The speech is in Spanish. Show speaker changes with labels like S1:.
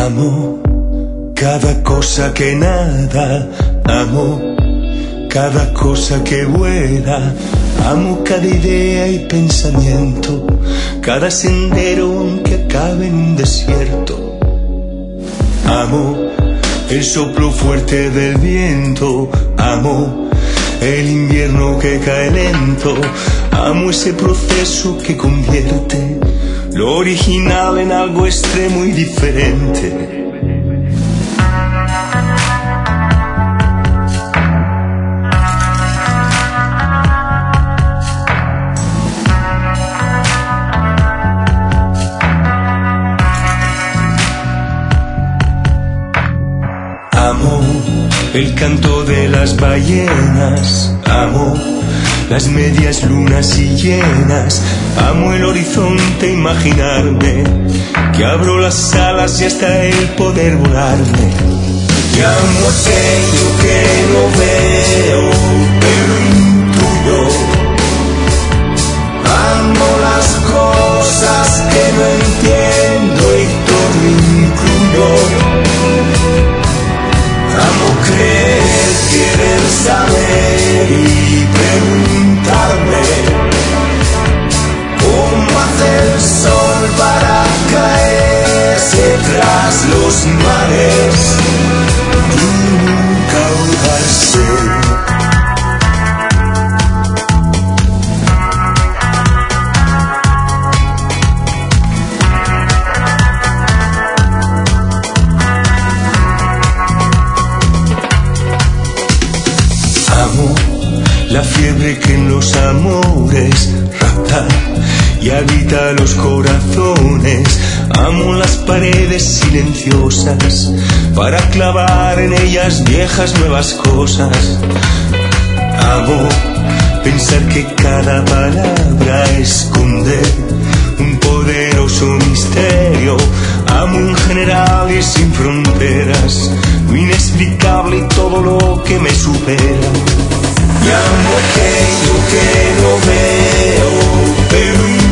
S1: Amo cada cosa que nada, amo cada cosa que vuela, amo cada idea y pensamiento, cada sendero aunque acabe en un desierto. Amo el soplo fuerte del viento, amo el invierno que cae lento, amo ese proceso que convierte lo original en algo extremo y diferente. Amo el canto de las ballenas, amo las medias lunas y llenas, amo el horizonte, imaginarme que abro las alas y hasta el poder volarme. Y amo aquello que no veo, pero intuyo. Amo las cosas que no entiendo y todo incluyo. Amo creer, querer saber y preguntarme cómo hace el sol para caerse tras los mares y nunca ahogarse. Amo la fiebre que en los amores rapta y habita los corazones. Amo las paredes silenciosas para clavar en ellas viejas nuevas cosas. Amo pensar que cada palabra esconde un poderoso misterio. Amo en general y sin fronteras lo inexplicable y todo lo que me supera. Y amo aquello que no veo, pero